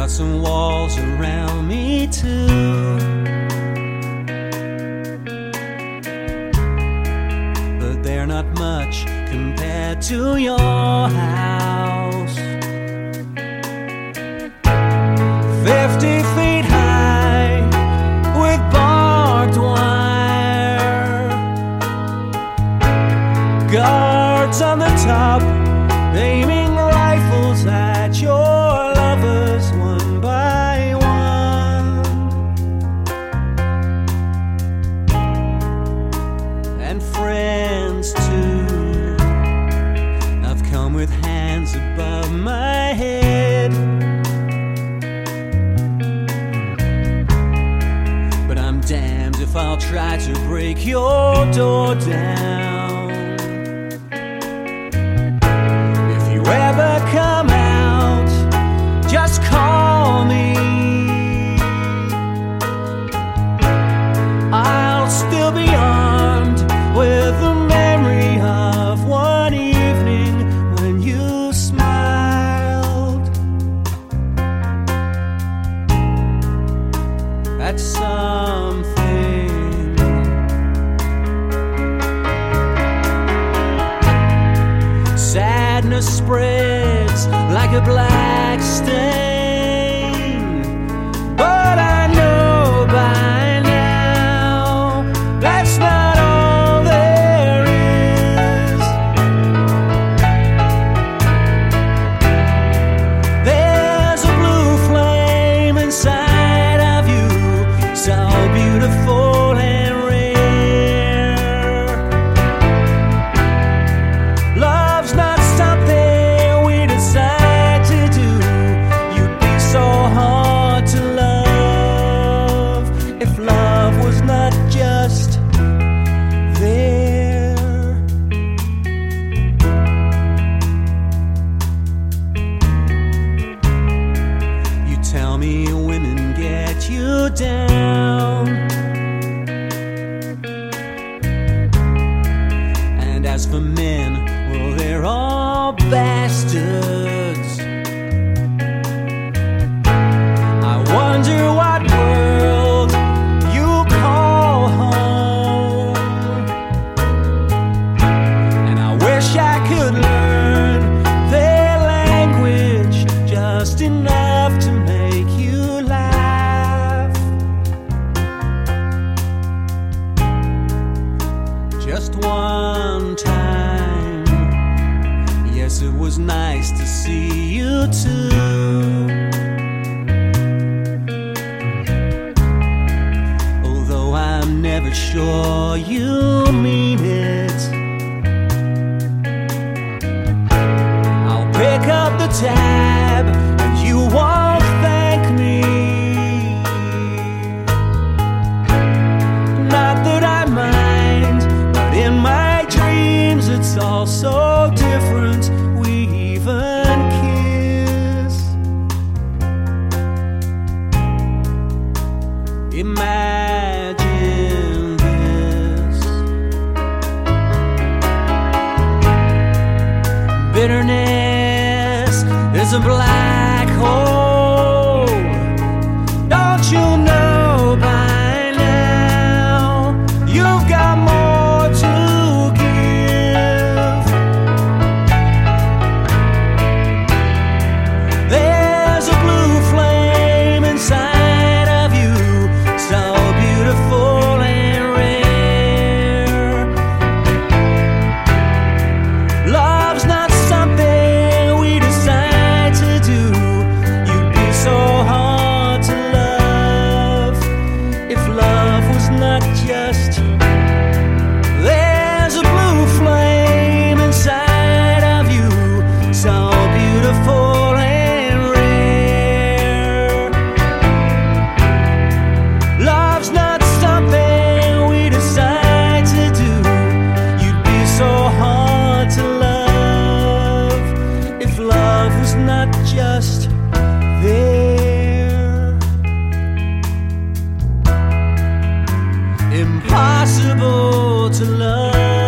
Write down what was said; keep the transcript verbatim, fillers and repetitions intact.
got some walls around me too, but they're not much compared to your house. Fifty feet high with barbed wire, guards on the top aiming rifles at your lovers one by one, and friends too. I've come with hands above my head, but I'm damned if I'll try to break your door down. Ever come out, just call me. I'll still be armed with the memory of one evening when you smiled at something. Sadness spreads like a black stain, but I know by now that's not all there is. There's a blue flame inside of you, so beautiful and rare. Love's not down, and as for men, well, they're all bastards. I wonder what world you call home, and I wish I could learn their language just enough to make you laugh. Just one time, yes, it was nice to see you too. Although I'm never sure you mean it, I'll pick up the tab and you won't thank me. Not that I mind, in my dreams it's all so different. We even kiss. Imagine this. Bitterness is a black hole. Don't you know by now you've got more to give. There's a blue flame inside of you, so beautiful and rare. Love's not something we decide to do. You'd be so hard to love if love was not just. There's a blue flame inside of you, so beautiful and rare. Love's not something we decide to do. You'd be so hard to love if love was not just there. Impossible to love.